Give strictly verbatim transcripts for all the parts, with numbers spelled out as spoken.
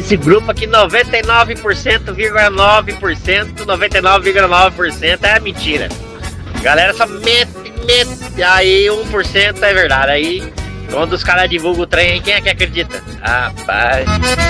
Esse grupo aqui, noventa e nove vírgula nove por cento, noventa e nove vírgula nove por cento é mentira. Galera só mete, mete, aí um por cento é verdade. Aí, quando os caras divulgam o trem, quem é que acredita? Rapaz.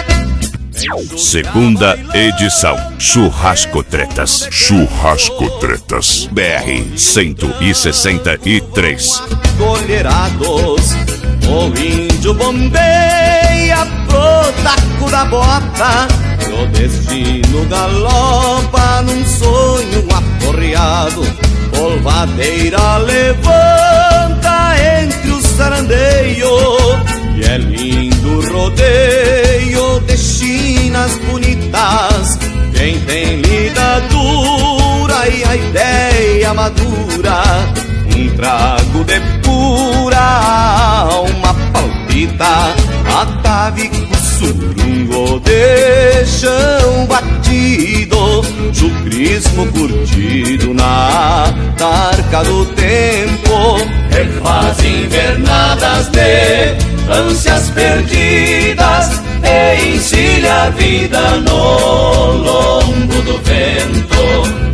Segunda edição, Churrasco Tretas. Churrasco Tretas. B R cento e sessenta e três. Colherados, o índio bombeia pro taco da bota. O destino galopa num sonho aporreado. Polvadeira levanta entre os sarandeios. E é lindo rodeio de chinas bonitas. Quem tem lida dura e a ideia madura, um trago de pura alma palpita. Atavico surungo de chão batido, chucrismo curtido na tarca do tempo. Refaz invernadas de ânsias perdidas e encilha a vida no lombo do vento.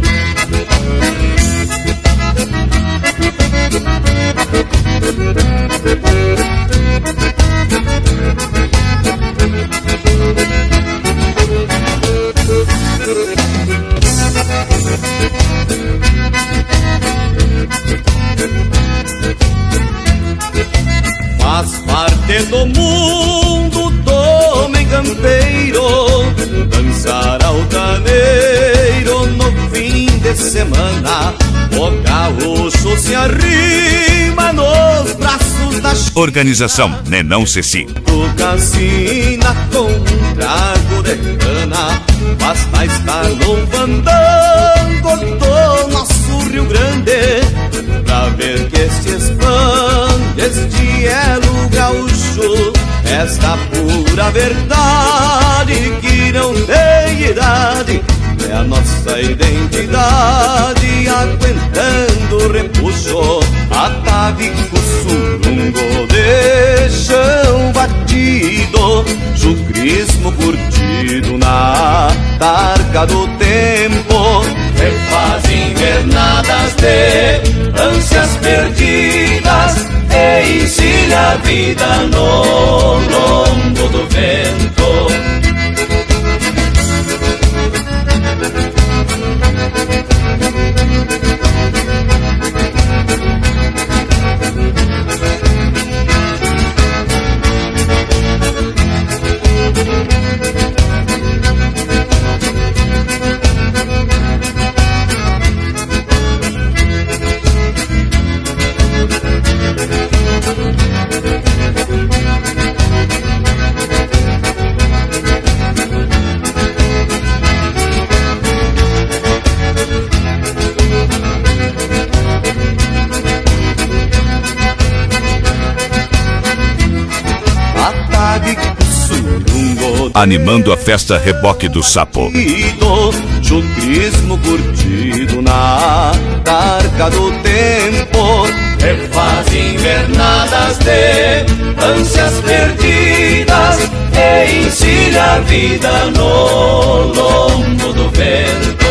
Faz parte do mundo do homem campeiro dançar altaneiro no fim de semana. O gaúcho se arrima nos braços da Organização Nenão Ceci. do cassina com um trago de cana. Basta estar no fandango do nosso Rio Grande pra ver que se expande este elo gaúcho. Esta pura verdade que não tem idade é a nossa identidade, aguentando o repuxo. Atavico surungo de chão batido, chucrismo curtido na tarca do tempo. Refaz invernadas de ânsias perdidas e encilha a vida no lombo do vento. Animando a festa Reboque do Sapo. Chucrismo curtido na tarca do tempo. Refaz invernadas de ânsias perdidas e encilha a vida no lombo do vento.